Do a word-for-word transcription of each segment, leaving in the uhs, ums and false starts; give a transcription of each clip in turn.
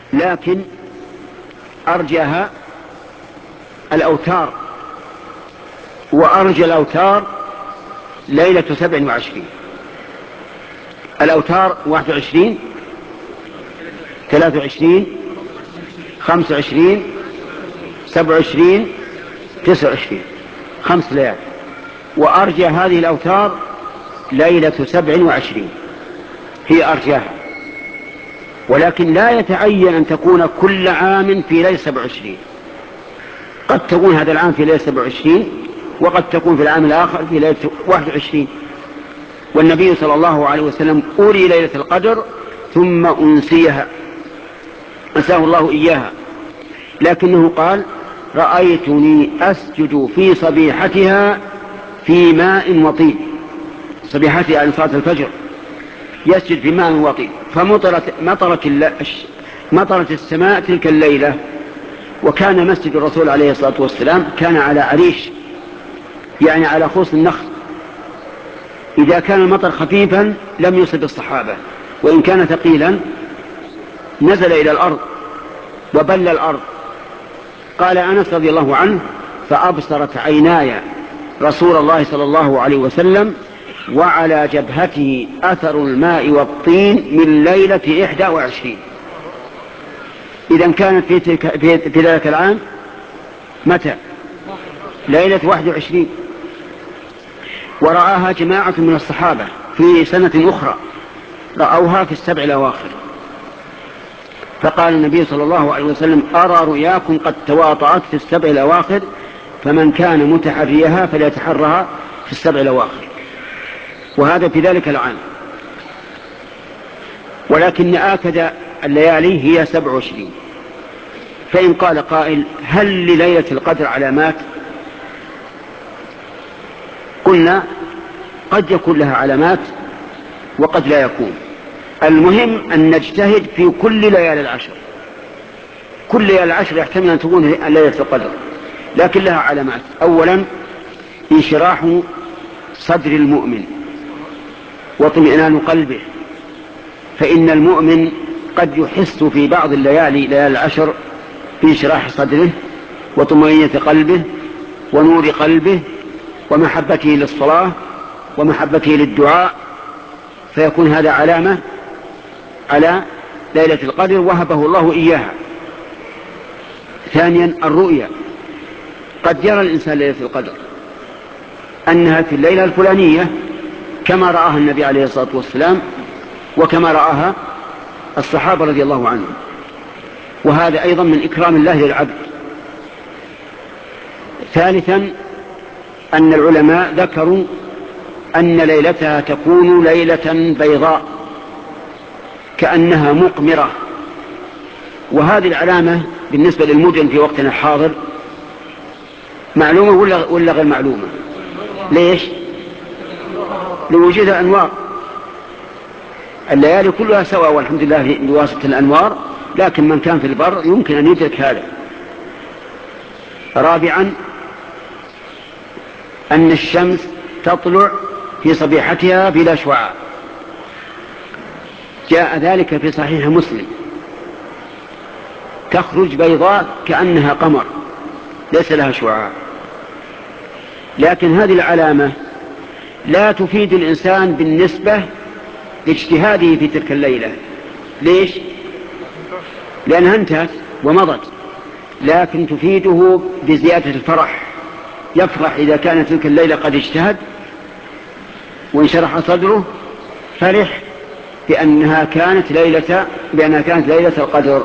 لكن أرجاها الأوتار، وأرجى الأوتار ليلة سبع وعشرين. الأوتار واحد وعشرين، ثلاث وعشرين، خمس وعشرين، سبع وعشرين، تسع وعشرين، خمس ليال. وأرجى هذه الأوتار ليلة سبع وعشرين هي أرجاها، ولكن لا يتعين أن تكون كل عام في ليلة سبع وعشرين. قد تكون هذا العام في ليلة سبع وعشرين، وقد تكون في العام الآخر في ليلة واحد وعشرين. والنبي صلى الله عليه وسلم أولي ليلة القدر ثم أنسيها، أنساه الله إياها، لكنه قال: رأيتني أسجد في صبيحتها في ماء وطين. صبيحتها عن صلاة الفجر يسجد في ماء وطين، فمطرت مطرت, مطرت السماء تلك الليلة. وكان مسجد الرسول عليه الصلاة والسلام كان على عريش، يعني على خوص النخل. إذا كان المطر خفيفا لم يصب الصحابة، وإن كان ثقيلا نزل إلى الأرض وبل الأرض. قال أنس رضي الله عنه: فأبصرت عيناي رسول الله صلى الله عليه وسلم وعلى جبهته أثر الماء والطين من ليلة إحدى وعشرين. إذن كانت في, تلك في ذلك العام متى؟ ليلة واحد وعشرين. ورآها جماعة من الصحابة في سنة أخرى، رأوها في السبع الأواخر. فقال النبي صلى الله عليه وسلم: أرى رؤياكم قد تواطأت في السبع الأواخر، فمن كان متحريها فليتحرها في السبع الأواخر. وهذا في ذلك العام. ولكن آكد الليالي هي سبع وعشرين. فإن قال قائل: هل لليلة القدر علامات؟ قلنا: قد يكون لها علامات وقد لا يكون. المهم أن نجتهد في كل ليالي العشر. كل ليالي العشر يحتمل أن تكون ليلة القدر، لكن لها علامات. أولا: انشراح صدر المؤمن واطمئنان قلبه، فإن المؤمن قد يحس في بعض الليالي ليالي العشر بانشراح صدره وطمأنينة قلبه ونور قلبه ومحبته للصلاة ومحبته للدعاء، فيكون هذا علامة على ليلة القدر وهبه الله إياها. ثانيا: الرؤيا. قد يرى الإنسان ليلة القدر أنها في الليلة الفلانية كما رآها النبي عليه الصلاة والسلام وكما رآها الصحابة رضي الله عنهم، وهذا أيضا من إكرام الله للعبد. ثالثا: أن العلماء ذكروا أن ليلتها تكون ليلة بيضاء كأنها مقمرة، وهذه العلامة بالنسبة للمدن في وقتنا الحاضر معلومة ولا غير معلومة؟ ليش؟ لوجود أنوار. الليالي كلها سواء والحمد لله بواسطة الأنوار، لكن من كان في البر يمكن أن يدرك هذا. رابعا: أن الشمس تطلع في صبيحتها بلا شعاع، جاء ذلك في صحيح مسلم، تخرج بيضاء كأنها قمر ليس لها شعاع. لكن هذه العلامة لا تفيد الإنسان بالنسبة لاجتهاده في تلك الليلة. ليش؟ لأنها انتهت ومضت، لكن تفيده بزيادة الفرح. يفرح إذا كانت تلك الليلة قد اجتهد وانشرح صدره، فرح بأنها كانت ليلة بأنها كانت ليلة القدر.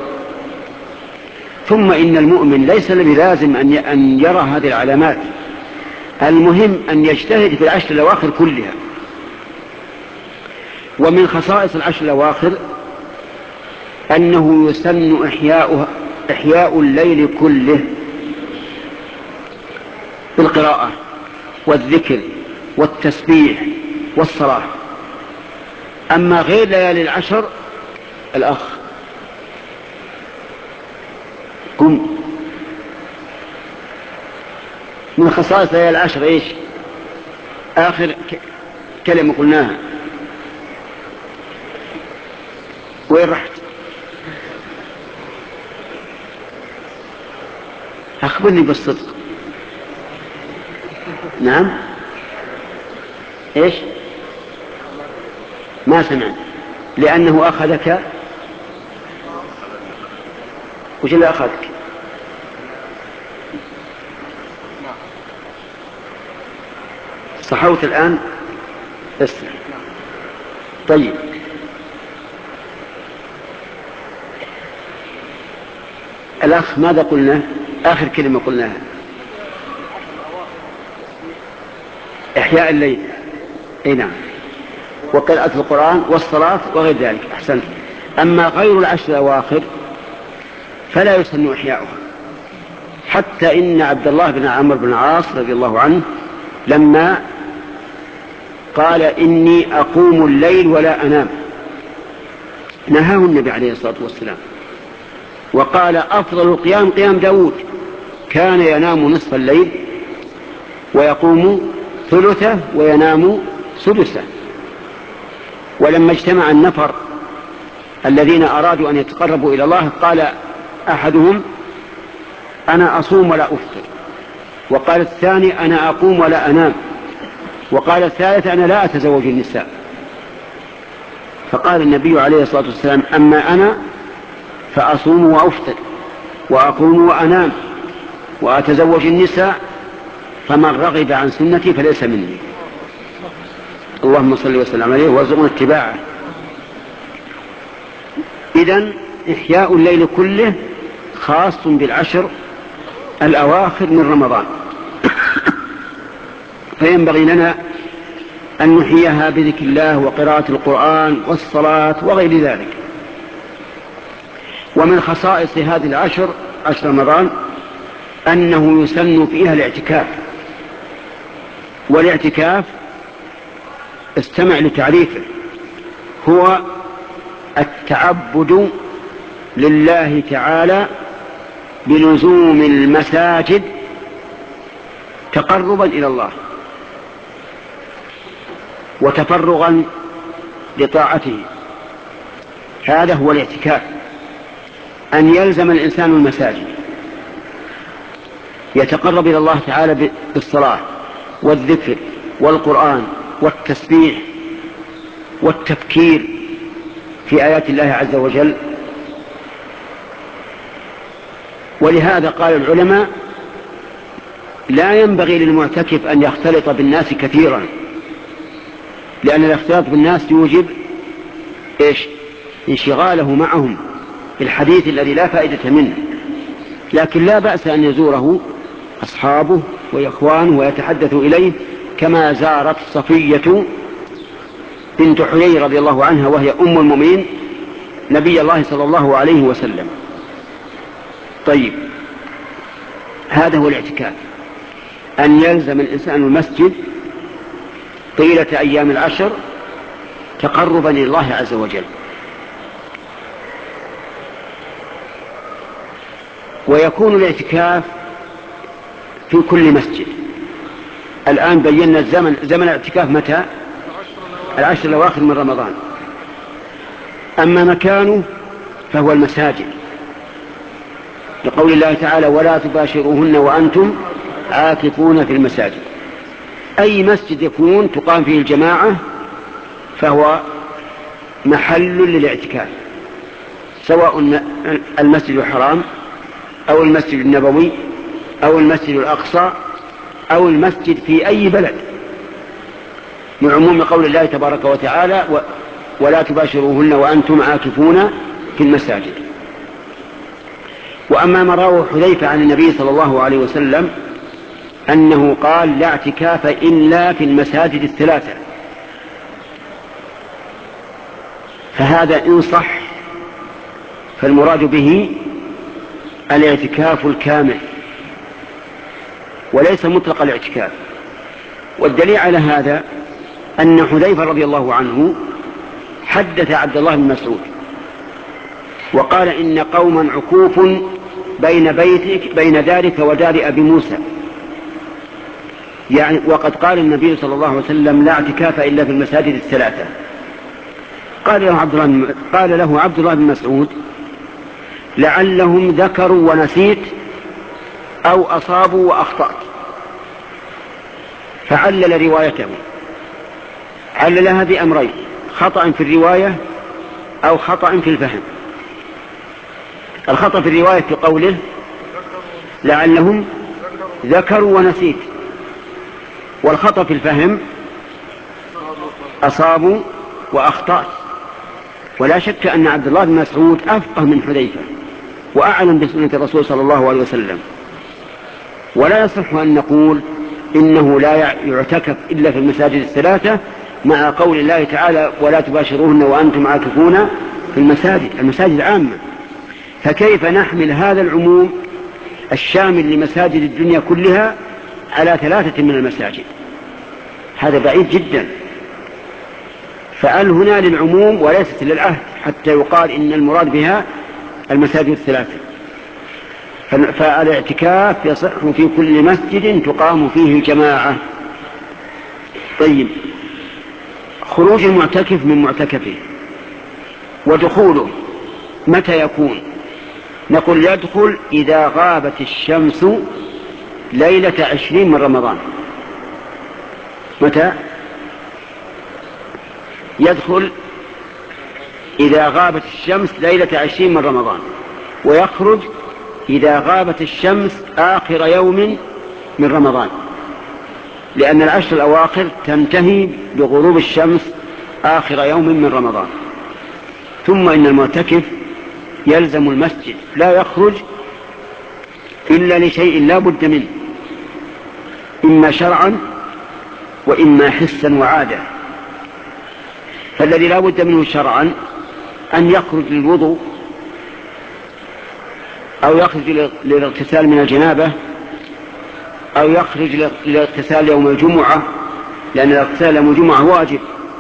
ثم إن المؤمن ليس بلازم أن يرى هذه العلامات، المهم أن يجتهد في العشر الأواخر كلها. ومن خصائص العشر الأواخر أنه يسن إحياء, إحياء الليل كله بالقراءة والذكر والتسبيح والصلاة. أما غير ليالي العشر، الأخ قم. من خصائص ليالي العشر إيش؟ آخر كلمة قلناها. وين رحت؟ أخبرني بالصدق. نعم. إيش؟ ما سمعت. لأنه أخذك. وش اللي أخذك؟ صحوت الآن؟ اسمع. طيب، الأخ ماذا قلنا؟ آخر كلمة قلناها إحياء الليل. أي نعم. وقراءة القرآن والصلاة وغير ذلك. أحسنت. أما غير العشر الأواخر فلا يسن إحياؤها، حتى إن عبد الله بن عمرو بن العاص رضي الله عنه لما قال إني أقوم الليل ولا أنام نهاه النبي عليه الصلاة والسلام، وقال أفضل القيام قيام داود، كان ينام نصف الليل ويقوم ثلثه وينام سدسه. ولما اجتمع النفر الذين أرادوا أن يتقربوا إلى الله قال أحدهم أنا أصوم ولا أفطر، وقال الثاني أنا أقوم ولا أنام، وقال الثالث أنا لا أتزوج النساء. فقال النبي عليه الصلاة والسلام أما أنا فأصوم وأفطر وأقوم وأنام وأتزوج النساء، فمن رغب عن سنتي فليس مني. اللهم صل وسلم عليه وارزقنا اتباعه. إذن إحياء الليل كله خاص بالعشر الأواخر من رمضان، فينبغي لنا أن نحييها بذكر الله وقراءة القرآن والصلاة وغير ذلك. ومن خصائص هذه العشر عشر رمضان أنه يسن فيها الاعتكاف. والاعتكاف استمع لتعريفه، هو التعبد لله تعالى بلزوم المساجد تقربا إلى الله وتفرغا لطاعته. هذا هو الاعتكاف، أن يلزم الإنسان المساجد يتقرب إلى الله تعالى بالصلاة والذكر والقرآن والتسبيح والتفكير في آيات الله عز وجل. ولهذا قال العلماء لا ينبغي للمعتكف أن يختلط بالناس كثيرا، لأن الاختلاط بالناس يوجب إيش؟ انشغاله معهم في الحديث الذي لا فائدة منه. لكن لا بأس أن يزوره أصحابه وإخوانه ويتحدثوا إليه، كما زارت صفية بنت حيي رضي الله عنها وهي أم المؤمنين نبي الله صلى الله عليه وسلم. طيب، هذا هو الاعتكاف، أن يلزم الإنسان المسجد طيلة أيام العشر تقربا إلى الله عز وجل. ويكون الاعتكاف في كل مسجد. الآن بينا الزمن، زمن الاعتكاف متى؟ العشر الأواخر من رمضان. أما مكانه فهو المساجد، لقول الله تعالى ولا تباشروهن وأنتم عاكفون في المساجد. أي مسجد يكون تقام فيه الجماعة فهو محل للاعتكاف، سواء المسجد الحرام أو المسجد النبوي أو المسجد الأقصى أو المسجد في أي بلد، من عموم قول الله تبارك وتعالى ولا تباشروهن وأنتم عاكفون في المساجد. وأما ما رواه حذيفة عن النبي صلى الله عليه وسلم أنه قال لا اعتكاف إلا في المساجد الثلاثة، فهذا إن صح فالمراد به الاعتكاف الكامل وليس مطلق الاعتكاف. والدليل على هذا أن حذيفة رضي الله عنه حدث عبد الله بن مسعود وقال إن قوما عكوف بين بيتك بين ذلك ودار أبي موسى، يعني وقد قال النبي صلى الله عليه وسلم لا اعتكاف إلا في المساجد الثلاثة. قال له عبد الله قال له عبد الله بن مسعود لعلهم ذكروا ونسيت أو أصابوا وأخطأت، فعلل روايته، عللها بأمرين: خطأ في الرواية أو خطأ في الفهم. الخطأ في الرواية في قوله لعلهم ذكروا ونسيت، والخطأ في الفهم أصابوا وأخطأت. ولا شك أن عبد الله بن مسعود أفقه من حذيفة وأعلم بسنة الرسول صلى الله عليه وسلم، ولا يصح أن نقول إنه لا يعتكف إلا في المساجد الثلاثة، مع قول الله تعالى ولا تباشروهن وأنتم عاكفون في المساجد. المساجد عامة، فكيف نحمل هذا العموم الشامل لمساجد الدنيا كلها على ثلاثة من المساجد؟ هذا بعيد جدا. فأل هنا للعموم وليست للعهد، حتى يقال إن المراد بها المساجد الثلاثة. فالاعتكاف يصح في كل مسجد تقام فيه الجماعة. طيب، خروج المعتكف من معتكفه ودخوله متى يكون؟ نقول يدخل إذا غابت الشمس ليلة عشرين من رمضان. متى يدخل؟ إذا غابت الشمس ليلة عشرين من رمضان، ويخرج إذا غابت الشمس آخر يوم من رمضان، لأن العشر الأواخر تنتهي بغروب الشمس آخر يوم من رمضان. ثم إن المعتكف يلزم المسجد، لا يخرج إلا لشيء لا بد منه، إما شرعا وإما حسا وعادة. فالذي لا بد منه شرعا أن يخرج للوضوء أو يخرج للاغتسال من الجنابة أو يخرج للاغتسال يوم الجمعة، لأن الاغتسال يوم الجمعة واجب.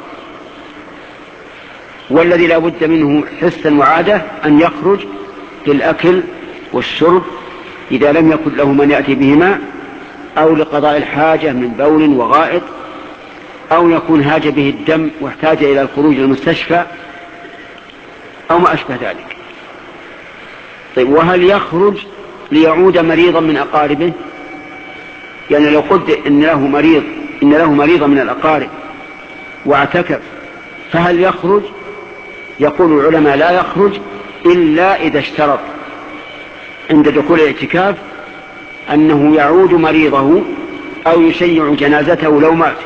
والذي لا بد منه حسا وعادة أن يخرج للأكل والشرب إذا لم يكن له من يأتي بهما، أو لقضاء الحاجة من بول وغائط، أو يكون هاج به الدم واحتاج إلى الخروج للمستشفى، أو ما أشبه ذلك. طيب، وهل يخرج ليعود مريضا من أقاربه؟ يعني لو قلت إن له مريض إن له مريضا من الأقارب واعتكف، فهل يخرج؟ يقول العلماء لا يخرج إلا إذا اشترط عند دخول الاعتكاف أنه يعود مريضه أو يشيع جنازته لو مات.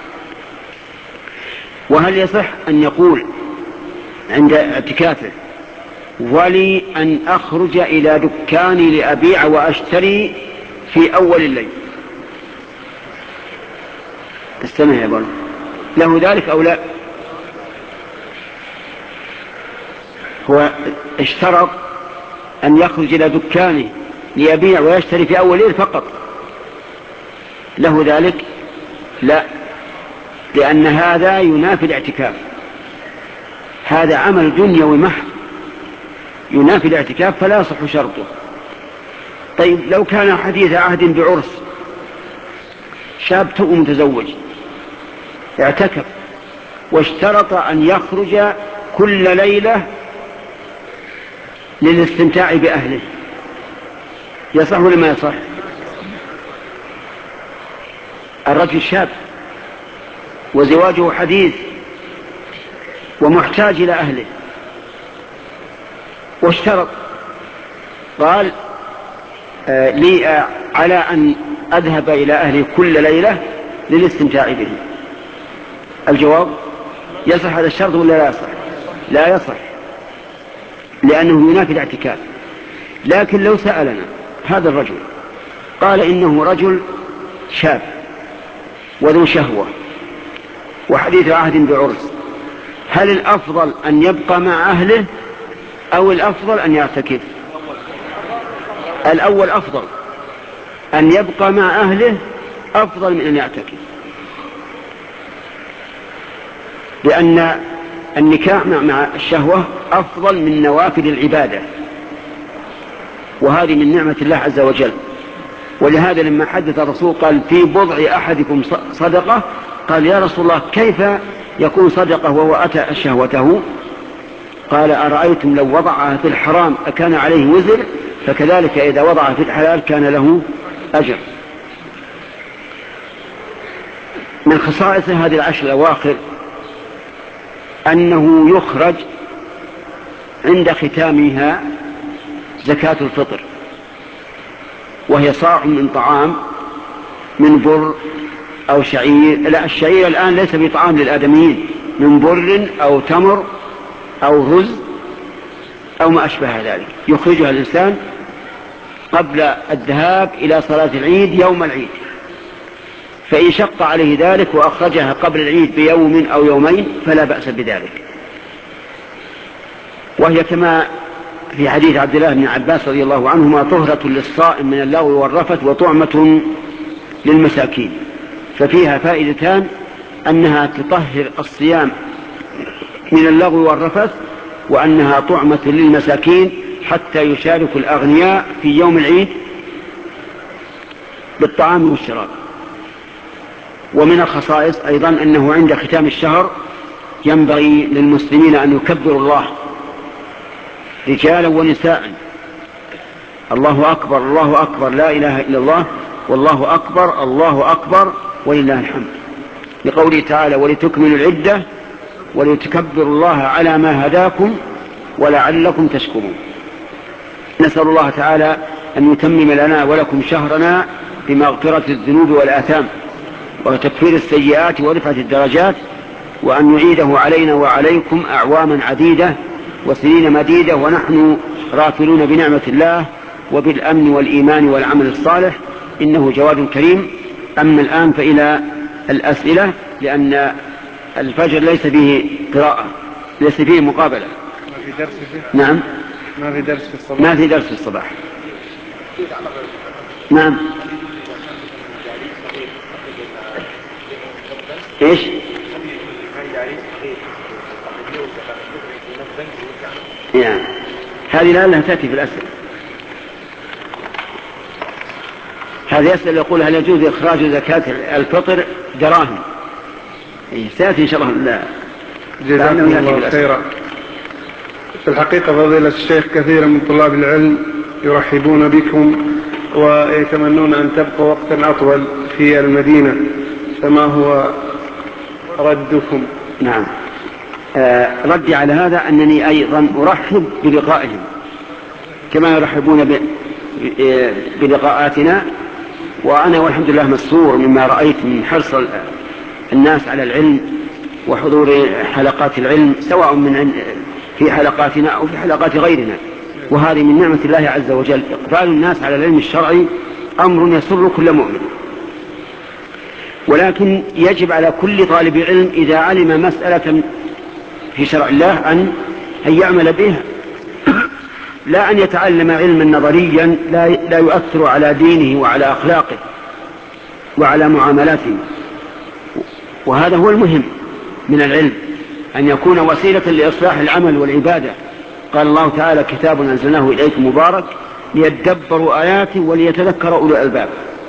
وهل يصح أن يقول عند اعتكافه ولي أن أخرج إلى دكاني لأبيع وأشتري في أول الليل؟ استمع يا بول، له ذلك أو لا؟ هو اشترط أن يخرج إلى دكانه ليبيع ويشتري في أول الليل فقط، له ذلك؟ لا، لأن هذا ينافي الاعتكاف، هذا عمل دنيوي محض ينافي الاعتكاف، فلا يصح شرطه. طيب، لو كان حديث عهد بعرس، شاب تو متزوج اعتكف واشترط أن يخرج كل ليلة للاستمتاع بأهله، يصح ولا ما يصح؟ الرجل شاب وزواجه حديث ومحتاج إلى أهله، واشترط قال آه لي آه على أن أذهب إلى أهلي كل ليلة للاستمتاع به. الجواب: يصح هذا الشرط ولا لا يصح؟ لا يصح، لأنه ينافي الاعتكاف. لكن لو سألنا هذا الرجل قال إنه رجل شاب وذو شهوة وحديث عهد بعرس، هل الأفضل أن يبقى مع أهله أو الأفضل أن يعتكف؟ الأول أفضل، أن يبقى مع أهله أفضل من أن يعتكف، لأن النكاح مع الشهوة أفضل من نوافل العبادة، وهذه من نعمة الله عز وجل. ولهذا لما حدث الرسول قال في بضع أحدكم صدقة، قال يا رسول الله كيف يكون صدقة وهو أتى شهوته؟ قال أرأيتم لو وضعها في الحرام أكان عليه وزر؟ فكذلك إذا وضع في الحلال كان له أجر. من خصائص هذه العشر الأواخر أنه يخرج عند ختامها زكاة الفطر، وهي صاع من طعام من بر أو شعير. لا، الشعير الآن ليس بطعام للآدميين، من بر أو تمر أو رز أو ما أشبه ذلك، يخرجها الإنسان قبل الذهاب إلى صلاة العيد يوم العيد. فإن شق عليه ذلك وأخرجها قبل العيد بيوم أو يومين فلا بأس بذلك. وهي كما في حديث عبد الله بن عباس رضي الله عنهما: طهرة للصائم من اللغو والرفث وطعمة للمساكين. ففيها فائدتان: أنها تطهر الصيام من اللغو والرفث، وأنها طعمة للمساكين حتى يشارك الأغنياء في يوم العيد بالطعام والشراب. ومن الخصائص أيضا أنه عند ختام الشهر ينبغي للمسلمين أن يكبروا الله رجالا ونساء: الله أكبر الله أكبر لا إله إلا الله، والله أكبر الله أكبر ولله الحمد، لقوله تعالى: ولتكملوا العدة ولتكبروا الله على ما هداكم ولعلكم تشكرون. نسأل الله تعالى أن يتمم لنا ولكم شهرنا بمغفرة الذنوب والآثام وتكفير السيئات ورفعة الدرجات، وأن يعيده علينا وعليكم أعواما عديدة وسنين مديدة ونحن غافلون بنعمة الله وبالأمن والإيمان والعمل الصالح، إنه جواد كريم. أما الآن فإلى الأسئلة، لأن الفجر ليس فيه قراءة، ليس فيه مقابلة. ما في درس فيه؟ نعم، ما في درس في الصباح. ما في درس في الصباح. نعم. ايش؟ يعني هذه لعلها تأتي في الأسئلة. هذا يسأل يقول: هل يجوز إخراج زكاة الفطر دراهم؟ سيأتي إن شاء الله. لا، جزاكم الله خيرا. في الحقيقة فضيلة الشيخ كثير من طلاب العلم يرحبون بكم ويتمنون أن تبقوا وقتا أطول في المدينة، فما هو ردكم؟ نعم، آه ردي على هذا أنني أيضا أرحب بلقائهم كما يرحبون بلقاءاتنا، وأنا والحمد لله مسرور مما رأيت من حرص الناس على العلم وحضور حلقات العلم، سواء من في حلقاتنا أو في حلقات غيرنا، وهذه من نعمة الله عز وجل. إقبال الناس على العلم الشرعي أمر يسر كل مؤمن، ولكن يجب على كل طالب علم إذا علم مسألة في شرع الله أن يعمل بها، لا أن يتعلم علما نظريا لا يؤثر على دينه وعلى أخلاقه وعلى معاملاته. وهذا هو المهم من العلم، أن يكون وسيلة لإصلاح العمل والعبادة. قال الله تعالى: كتاب أنزلناه إليكم مبارك ليدبروا آياته وليتذكر أولو الألباب.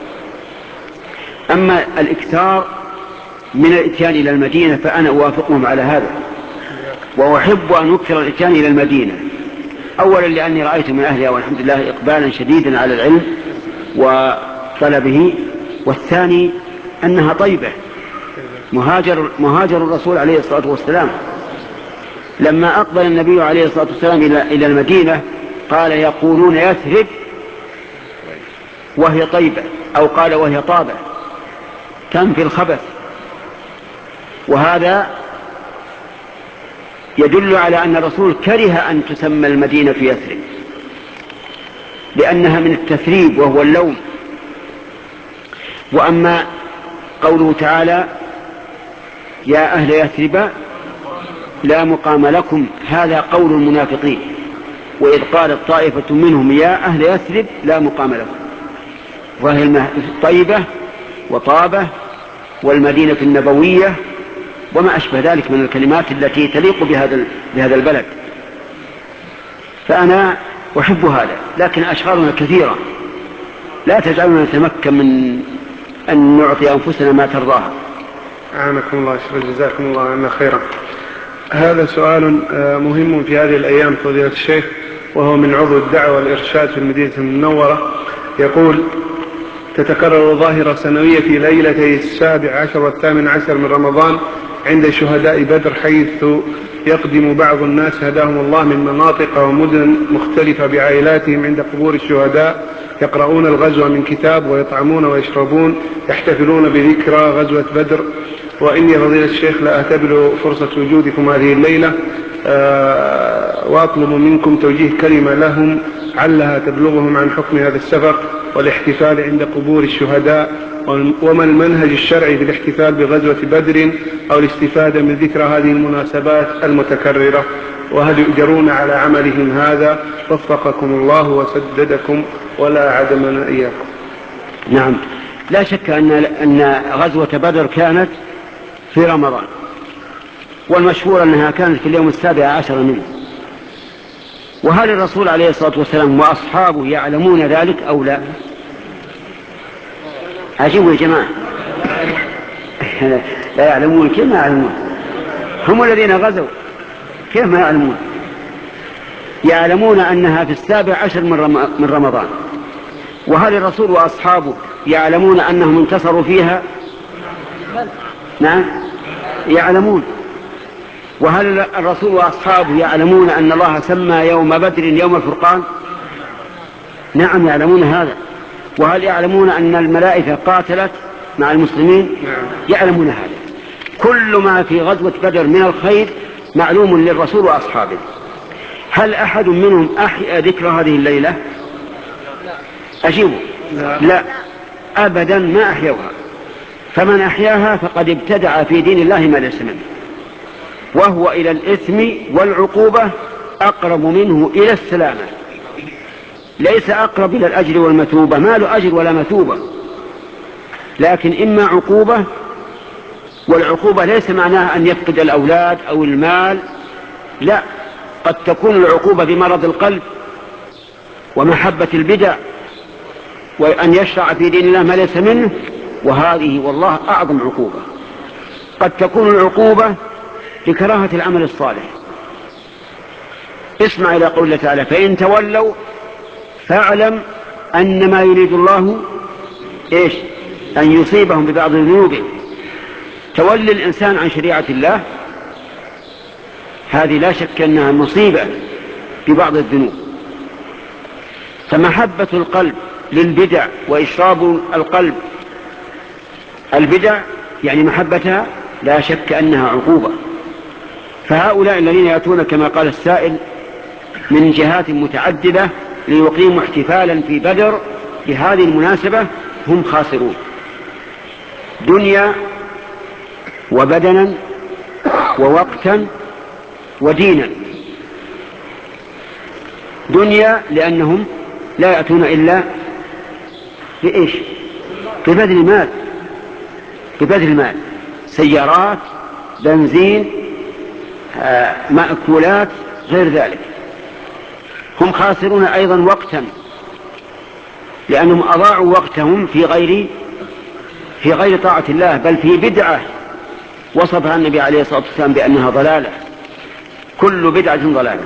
أما الإكثار من الإتيان إلى المدينة فأنا أوافقهم على هذا، وأحب أن أكثر الإتيان إلى المدينة، أولا لأني رأيت من أهلها والحمد لله إقبالا شديدا على العلم وطلبه، والثاني أنها طيبة، مهاجر, مهاجر الرسول عليه الصلاة والسلام. لما أقبل النبي عليه الصلاة والسلام إلى المدينة قال: يقولون يثرب وهي طيبة، أو قال وهي طابة تنفي الخبث. وهذا يدل على أن الرسول كره أن تسمى المدينة في يثرب، لأنها من التثريب وهو اللوم. وأما قوله تعالى: يا أهل يثرب لا مقام لكم، هذا قول المنافقين، وإذ قالت طائفة منهم يا أهل يثرب لا مقام لكم، وهي طيبة وطابة والمدينة النبوية وما أشبه ذلك من الكلمات التي تليق بهذا بهذا البلد. فأنا أحب هذا، لكن أشغالنا كثيرة لا تجعلنا نتمكن من أن نعطي أنفسنا ما ترضاها. أعانكم الله شكرا، جزاكم الله عنا خيرا. هذا سؤال مهم في هذه الأيام فضيلة الشيخ، وهو من عضو الدعوة والإرشاد في المدينة المنورة، يقول: تتكرر ظاهرة سنوية في ليلتي السابع عشر والثامن عشر من رمضان عند شهداء بدر، حيث يقدم بعض الناس هداهم الله من مناطق ومدن مختلفة بعائلاتهم عند قبور الشهداء، يقرؤون الغزوة من كتاب ويطعمون ويشربون، يحتفلون بذكرى غزوة بدر. وإني فضيلة الشيخ لا أعتبر فرصة وجودكم هذه الليلة أه وأطلب منكم توجيه كلمة لهم علها تبلغهم عن حكم هذا السفر والاحتفال عند قبور الشهداء، وما المنهج الشرعي في الاحتفال بغزوة بدر أو الاستفادة من ذكرى هذه المناسبات المتكررة، وهل يؤجرون على عملهم هذا؟ وفقكم الله وسددكم ولا عدمنا إياكم. نعم، لا شك أن أن غزوة بدر كانت في رمضان، والمشهور أنها كانت في اليوم السابع عشر منه. وهل الرسول عليه الصلاة والسلام وأصحابه يعلمون ذلك أو لا؟ عجيبوا يا جماعة. لا يعلمون. كيف ما يعلمون؟ هم الذين غزوا، كيف ما يعلمون؟ يعلمون أنها في السابع عشر من رمضان. وهل الرسول وأصحابه يعلمون أنهم انتصروا فيها؟ نعم يعلمون. وهل الرسول وأصحابه يعلمون أن الله سمى يوم بدر يوم الفرقان؟ نعم يعلمون هذا. وهل يعلمون أن الملائكة قاتلت مع المسلمين؟ يعلمون هذا. كل ما في غزوة بدر من الخير معلوم للرسول وأصحابه. هل أحد منهم أحيا ذكر هذه الليلة؟ أجيبوا لا. لا أبدا ما أحيوها. فمن أحياها فقد ابتدع في دين الله ما ليس منه، وهو إلى الإثم والعقوبة أقرب منه إلى السلامة. ليس أقرب إلى الأجر والمثوبة، ما له أجر ولا مثوبة، لكن إما عقوبة، والعقوبة ليس معناها أن يفقد الأولاد أو المال، لا، قد تكون العقوبة بمرض القلب ومحبة البدع وأن يشرع في دين الله ما ليس منه، وهذه والله أعظم عقوبة. قد تكون العقوبة لكراهة العمل الصالح. اسمع إلى قوله تعالى: فإن تولوا فاعلم أن ما يريد الله إيش؟ أن يصيبهم ببعض ذنوبهم. تولي الإنسان عن شريعة الله هذه لا شك أنها مصيبة ببعض الذنوب. فمحبة القلب للبدع وإشراب القلب البدع يعني محبتها لا شك أنها عقوبة. فهؤلاء الذين يأتون كما قال السائل من جهات متعددة ليقيموا احتفالا في بدر بهذه المناسبة هم خاسرون دنيا وبدنا ووقتا ودينا. دنيا لأنهم لا يأتون إلا بإيش؟ ببذل المال، ببذل المال، سيارات، بنزين، آه، مأكولات، غير ذلك. هم خاسرون أيضا وقتا لأنهم أضاعوا وقتهم في غير في غير طاعة الله، بل في بدعة وصفها النبي عليه الصلاة والسلام بأنها ضلالة، كل بدعة ضلالة.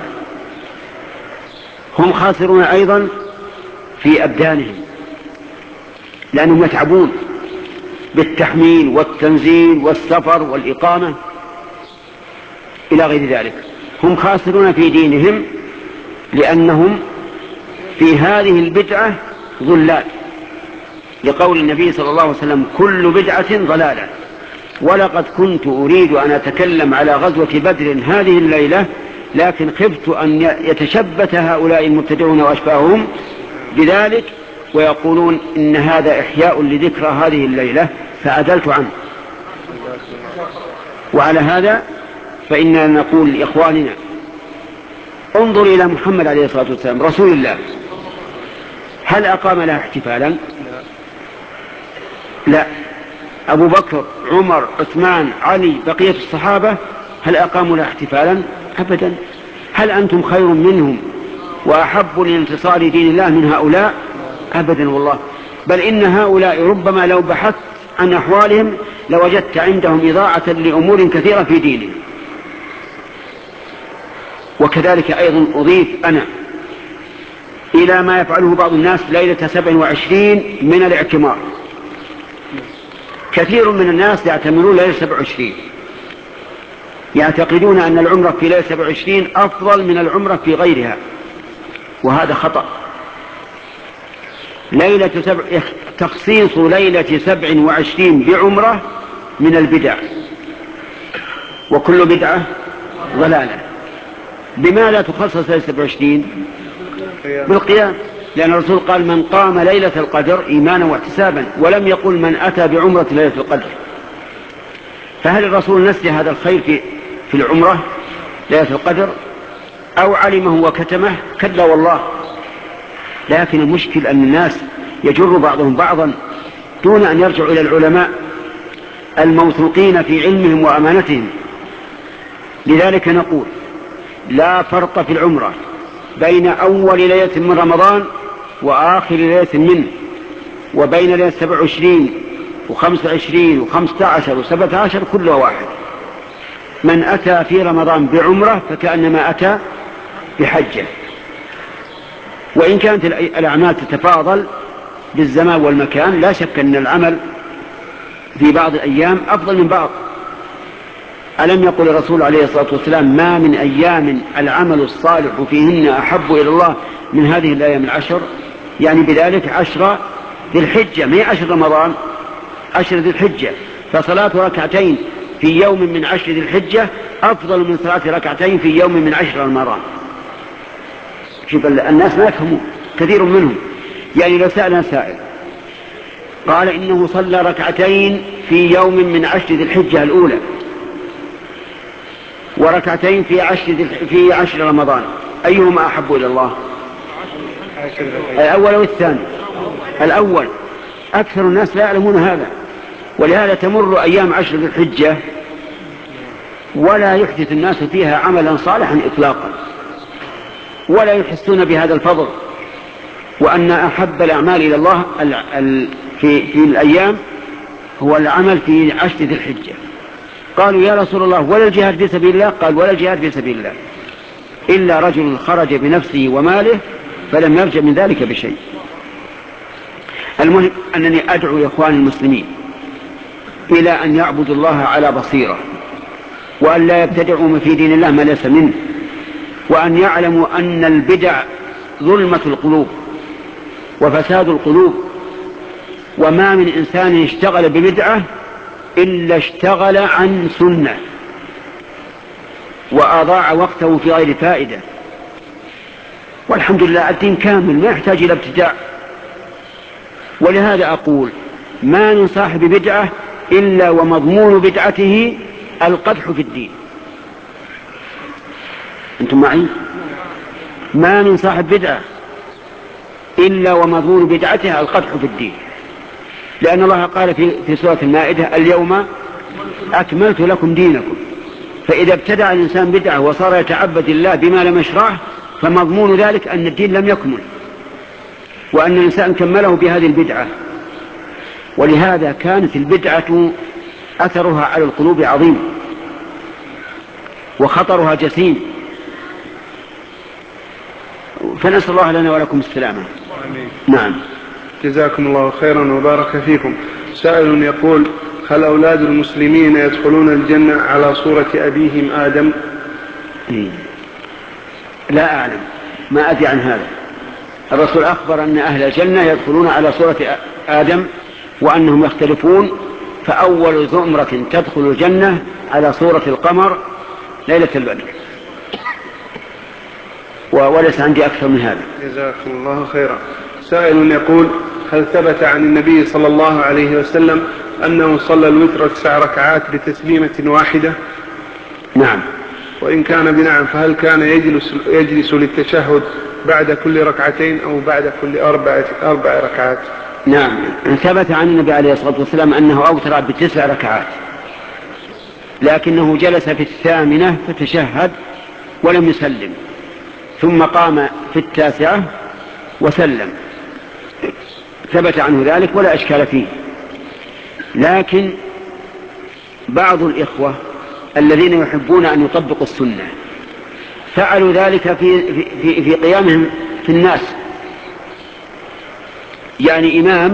هم خاسرون أيضا في أبدانهم لأنهم يتعبون بالتحميل والتنزيل والسفر والإقامة إلى غير ذلك. هم خاسرون في دينهم لأنهم في هذه البدعة ضلال، لقول النبي صلى الله عليه وسلم: كل بدعة ضلالة. ولقد كنت أريد أن أتكلم على غزوة بدر هذه الليلة، لكن خفت أن يتشبت هؤلاء المبتدعون وأشباههم بذلك ويقولون إن هذا إحياء لذكرى هذه الليلة، فعدلت عنه. وعلى هذا فإننا نقول لإخواننا: انظر إلى محمد عليه الصلاة والسلام رسول الله، هل أقام لها احتفالا؟ لا. أبو بكر، عمر، عثمان، علي، بقية الصحابة هل أقاموا لها احتفالا؟ أبدا. هل أنتم خير منهم وأحب لانتصار دين الله من هؤلاء؟ أبدا والله. بل إن هؤلاء ربما لو بحثت عن أحوالهم لوجدت عندهم إضاعة لأمور كثيرة في دينهم. وكذلك أيضا أضيف أنا إلى ما يفعله بعض الناس ليلة سبع وعشرين من الاعتمار. كثير من الناس يعتمرون ليلة سبع وعشرين، يعتقدون أن العمرة في ليلة سبع وعشرين أفضل من العمرة في غيرها، وهذا خطأ. ليلة سبع تخصيص ليلة سبع وعشرين بعمرة من البدع، وكل بدعة ضلالة. بما تخصص ليلة سبع وعشرين؟ بالقيام، لأن الرسول قال من قام ليلة القدر إيمانا واحتسابا، ولم يقل من أتى بعمرة ليلة القدر. فهل الرسول نسي هذا الخير في, في العمرة ليلة القدر أو علمه وكتمه؟ كلا والله. لكن المشكل أن الناس يجر بعضهم بعضا دون أن يرجعوا إلى العلماء الموثوقين في علمهم وأمانتهم. لذلك نقول لا فرق في العمرة بين أول ليلة من رمضان وآخر ليلة منه، وبين ليلة سبع وعشرين وخمس وعشرين وخمسة عشر وسبعة عشر كل واحد. من أتى في رمضان بعمرة فكأنما أتى بحجة. وإن كانت الأعمال تتفاضل بالزمان والمكان، لا شك أن العمل في بعض الأيام أفضل من بعض. ألم يقل الرسول عليه الصلاة والسلام ما من أيام العمل الصالح فيهن أحب إلى الله من هذه الأيام العشر؟ يعني بذلك عشر ذي الحجة، ما هي عشر رمضان، عشر ذي الحجة. فصلاة ركعتين في يوم من عشر ذي الحجة أفضل من صلاة ركعتين في يوم من عشر رمضان. شوف الناس ما يفهمون كثير منهم. يعني لو سألنا سائل قال إنه صلى ركعتين في يوم من عشر ذي الحجة الأولى وركعتين في عشر, في عشر رمضان، أيهما أحب إلى الله؟ الأول أو الثاني؟ الأول. أكثر الناس لا يعلمون هذا، ولهذا تمر أيام عشر ذي الحجة ولا يحدث الناس فيها عملا صالحا إطلاقا، ولا يحسون بهذا الفضل، وأن أحب الأعمال إلى الله في, في الأيام هو العمل في عشر ذي الحجة. قالوا يا رسول الله ولا الجهاد في سبيل الله؟ قال ولا الجهاد في سبيل الله إلا رجل خرج بنفسه وماله فلم يرجع من ذلك بشيء. المهم أنني أدعو يا إخواني المسلمين إلى أن يعبدوا الله على بصيرة، وأن لا يبتدعوا في دين الله ما ليس منه، وأن يعلموا أن البدع ظلمة القلوب وفساد القلوب، وما من إنسان اشتغل ببدعة إلا اشتغل عن سنة وأضاع وقته في غير فائدة. والحمد لله الدين كامل ما يحتاج إلى ابتداع. ولهذا أقول ما من صاحب بدعة إلا ومضمون بدعته القدح في الدين. أنتم معي؟ ما من صاحب بدعة إلا ومضمون بدعتها القدح في الدين، لأن الله قال في, في سورة المائدة اليوم أكملت لكم دينكم. فإذا ابتدع الإنسان بدعة وصار يتعبد الله بما لم يشرعه فمضمون ذلك أن الدين لم يكمل، وأن الإنسان كمله بهذه البدعة. ولهذا كانت البدعة أثرها على القلوب عظيم وخطرها جسيم، فنسأل الله لنا ولكم السلامة. آمين. نعم. جزاكم الله خيرا وبارك فيكم. سائل يقول هل أولاد المسلمين يدخلون الجنة على صورة أبيهم آدم؟ لا أعلم، ما أدري عن هذا. الرسول أخبر أن أهل الجنة يدخلون على صورة آدم وأنهم يختلفون، فأول زمرة تدخل الجنة على صورة القمر ليلة البدر، وليس عندي أكثر من هذا. جزاكم الله خيرا. سائل يقول هل ثبت عن النبي صلى الله عليه وسلم أنه صلى الوتر تسع ركعات بتسليمة واحدة؟ نعم. وإن كان بنعم فهل كان يجلس, يجلس للتشهد بعد كل ركعتين أو بعد كل أربع, أربع ركعات؟ نعم، ثبت عن النبي عليه الصلاة والسلام أنه أوتر بتسع ركعات، لكنه جلس في الثامنة فتشهد ولم يسلم، ثم قام في التاسعة وسلم. ثبت عنه ذلك ولا إشكال فيه. لكن بعض الإخوة الذين يحبون أن يطبقوا السنة فعلوا ذلك في, في, في قيامهم في الناس يعني إمام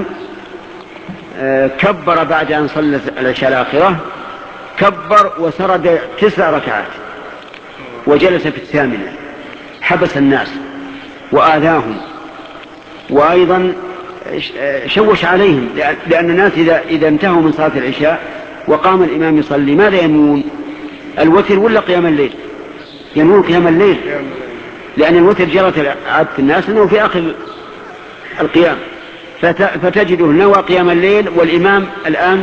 كبر بعد أن صلى العشاء الآخرة، كبر وسرد تسع ركعات وجلس في الثامنة، حبس الناس وآذاهم، وأيضا شوش عليهم، لأن الناس إذا, إذا انتهوا من صلاة العشاء وقام الإمام يصلي ماذا ينوون؟ الوتر ولا قيام الليل؟ ينوون قيام الليل، لأن الوتر جرت عادة الناس أنه في آخر القيام، فتجده نوى قيام الليل والإمام الآن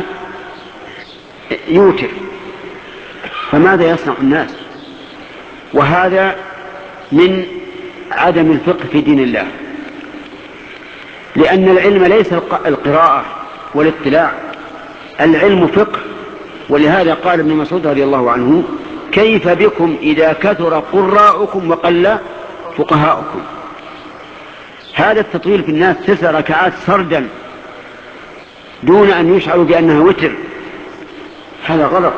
يوتر، فماذا يصنع الناس؟ وهذا من عدم الفقه في دين الله، لأن العلم ليس القراءة والاطلاع، العلم فقه. ولهذا قال ابن مسعود رضي الله عنه: كيف بكم إذا كثر قراءكم وقل فقهاؤكم؟ هذا التطويل في الناس تسع ركعات سردا دون أن يشعروا بأنها وتر، هذا غلط.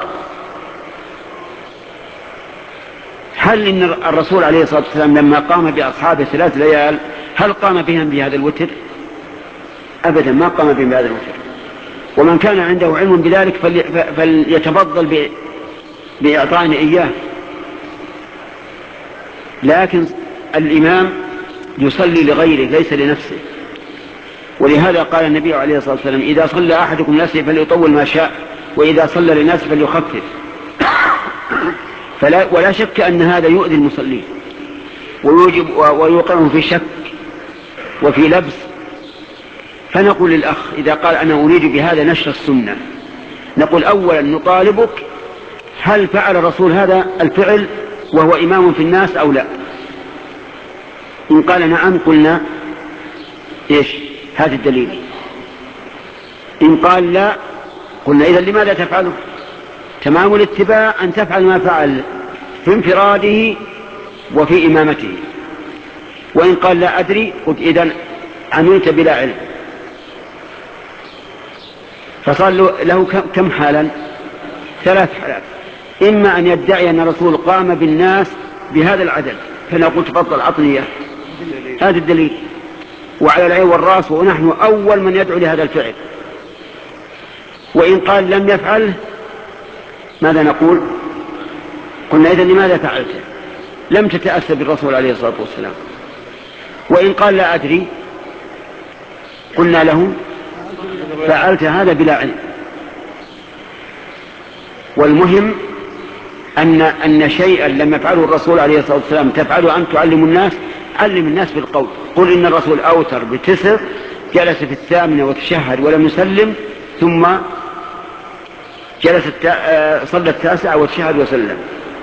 هل إن الرسول عليه الصلاة والسلام لما قام بأصحابه ثلاث ليال هل قام بهم بهذا الوتر؟ أبدا، ما قام بهم بهذا الوتر. ومن كان عنده علم بذلك فليتفضل بإعطائنا إياه. لكن الإمام يصلي لغيره ليس لنفسه، ولهذا قال النبي عليه الصلاة والسلام: إذا صلى أحدكم لنفسه فليطول ما شاء، وإذا صلى للناس فليخفف. فلا ولا شك أن هذا يؤذي المصلين ويوجب ويوقعهم في شك وفي لبس. فنقول للأخ إذا قال: أنا أريد بهذا نشر السنة، نقول أولا نطالبك: هل فعل الرسول هذا الفعل وهو إمام في الناس أو لا؟ إن قال نعم قلنا إيش هذا الدليل؟ إن قال لا قلنا إذا لماذا تفعله؟ تمام الاتباع أن تفعل ما فعل في انفراده وفي إمامته. وإن قال لا أدري قلت إذن عملت بلا علم. فصار له كم حالا؟ ثلاث حالات: إما أن يدعي أن الرسول قام بالناس بهذا العدد فنقول تفضل عطني هذا الدليل وعلى العين والرأس ونحن أول من يدعو لهذا الفعل. وإن قال لم يفعله ماذا نقول؟ قلنا إذن لماذا فعلته؟ لم تتأسى بالرسول عليه الصلاة والسلام. وإن قال لا أدري قلنا له فعلت هذا بلا علم. والمهم أن, أن شيئا لم يفعله الرسول عليه الصلاة والسلام تفعله أن تعلم الناس، علم الناس بالقول. قل إن الرسول أوتر بتسع، جلس في الثامنة وتشهد ولم يسلم، ثم جلس صلى التاسعة وتشهد وسلم.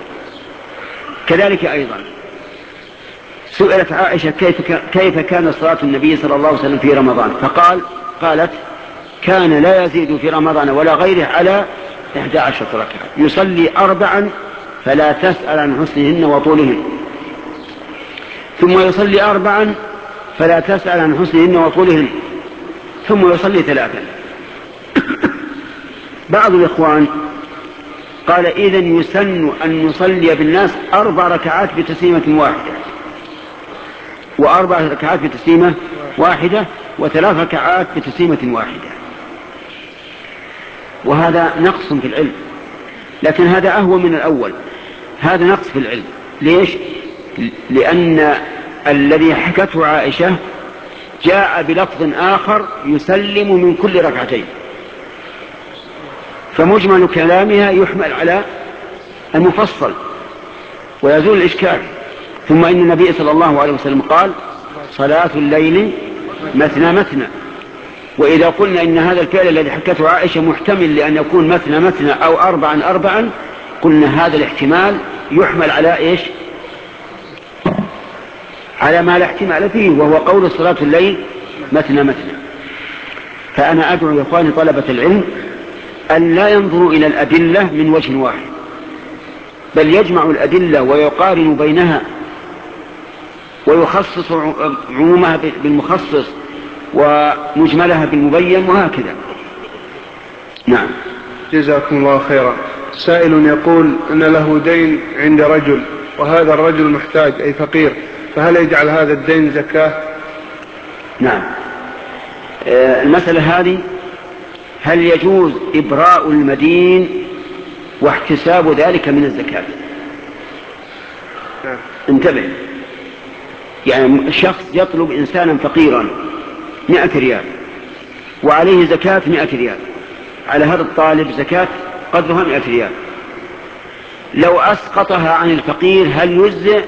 كذلك أيضا سئلت عائشة كيف كيف كان صلاة النبي صلى الله عليه وسلم في رمضان، فقال قالت: كان لا يزيد في رمضان ولا غيره على إحدى عشرة ركعة، يصلي أربعا فلا تسأل عن حسنهن وطولهن، ثم يصلي أربعا فلا تسأل عن حسنهن وطولهن، ثم يصلي ثلاثا. بعض الإخوان قال: إذن يسن أن نصلي بالناس أربع ركعات بتسليمة واحدة، وأربع ركعات بتسليمة واحدة، وثلاث ركعات بتسليمة واحدة. وهذا نقص في العلم، لكن هذا أهون من الأول. هذا نقص في العلم. ليش؟ لأن الذي حكته عائشة جاء بلفظ آخر يسلم من كل ركعتين، فمجمل كلامها يحمل على المفصل ويزول الإشكال. ثم إن النبي صلى الله عليه وسلم قال: صلاة الليل مثنى مثنى. وإذا قلنا إن هذا الفعل الذي حكته عائشة محتمل لأن يكون مثنى مثنى أو أربعا أربعا، قلنا هذا الاحتمال يحمل على إيش؟ على ما لا احتمال فيه، وهو قول صلاة الليل مثنى مثنى. فأنا أدعو يا إخواني طلبة العلم أن لا ينظروا إلى الأدلة من وجه واحد، بل يجمع الأدلة ويقارن بينها ويخصص عمومها بالمخصص ومجملها بالمبين، وهكذا. نعم. جزاكم الله خيرا. سائل يقول أن له دين عند رجل وهذا الرجل محتاج أي فقير، فهل يجعل هذا الدين زكاة؟ نعم. المسألة هذه هل يجوز إبراء المدين واحتساب ذلك من الزكاة؟ انتبه، يعني شخص يطلب إنسانا فقيرا مئة ريال وعليه زكاة مئة ريال، على هذا الطالب زكاة قدرها مئة ريال، لو أسقطها عن الفقير هل يجزئ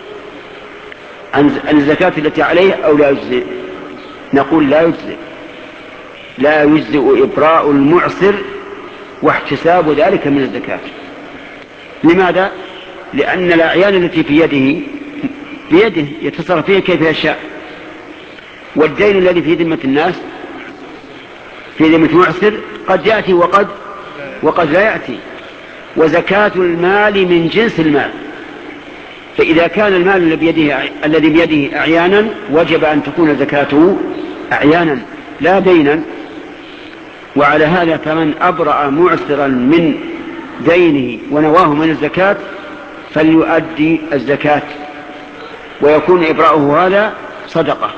عن الزكاة التي عليه أو لا يجزئ؟ نقول لا يجزئ، لا يجزئ إبراء المعسر واحتساب ذلك من الزكاة. لماذا؟ لأن الأعيان التي في يده بيده يتصرف فيها كيف يشاء، والدين الذي في ذمة الناس في ذمة معسر قد يأتي وقد وقد لا يأتي، وزكاة المال من جنس المال، فإذا كان المال بيده الذي بيده أعيانا وجب أن تكون زكاته أعيانا لا دينا. وعلى هذا فمن أبرأ معسرا من دينه ونواه من الزكاة فليؤدي الزكاة، ويكون إبراؤه هذا صدقة،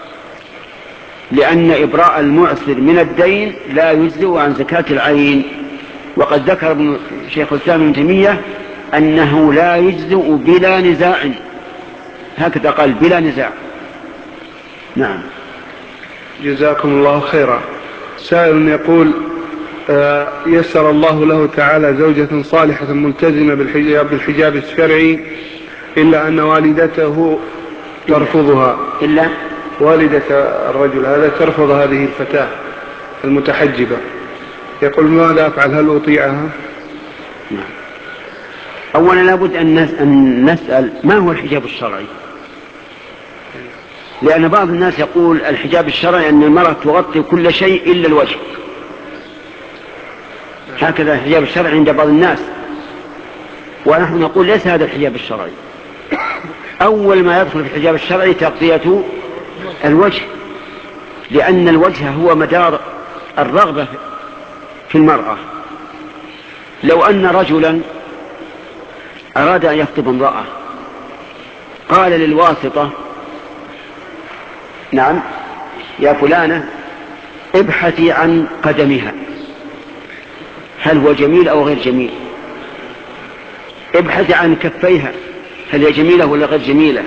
لأن إبراء المعسر من الدين لا يجزئ عن زكاة العين. وقد ذكر ابن شيخ الإسلام ابن تيمية أنه لا يجزئ بلا نزاع، هكذا قال بلا نزاع. نعم. جزاكم الله خيرا. سائل يقول آه يسر الله له تعالى زوجة صالحة ملتزمة بالحجاب, بالحجاب الشرعي، إلا أن والدته ترفضها. إلا والدة الرجل هذا ترفض هذه الفتاة المتحجبة، يقول ماذا أفعل؟ هل أطيعها؟ نعم. أولا لابد أن نسأل ما هو الحجاب الشرعي، لأن بعض الناس يقول الحجاب الشرعي أن المرأة تغطي كل شيء إلا الوجه، هكذا الحجاب الشرعي عند بعض الناس، ونحن نقول ليس هذا الحجاب الشرعي. أول ما يدخل في الحجاب الشرعي تغطية الوجه، لأن الوجه هو مدار الرغبة في المرأة. لو أن رجلا أراد أن يخطب امرأة قال للواسطة نعم يا فلانة ابحثي عن قدمها، هل هو جميل أو غير جميل؟ ابحثي عن كفيها، هل هي جميلة ولا غير جميلة؟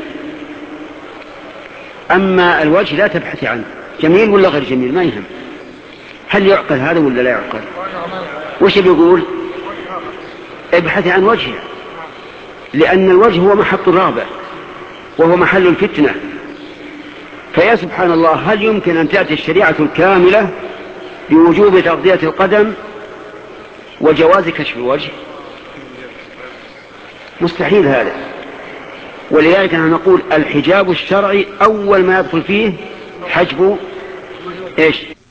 أما الوجه لا تبحثي عنه جميل ولا غير جميل، ما يهم. هل يعقل هذا ولا لا يعقل؟ وش بيقول؟ ابحثي عن وجهها، لأن الوجه هو محط الرغبة وهو محل الفتنة. فيا سبحان الله، هل يمكن أن تأتي الشريعة الكاملة بوجوب تغطية القدم وجواز كشف الوجه؟ مستحيل هذا. ولذلك نحن نقول الحجاب الشرعي أول ما يدخل فيه حجب إيش؟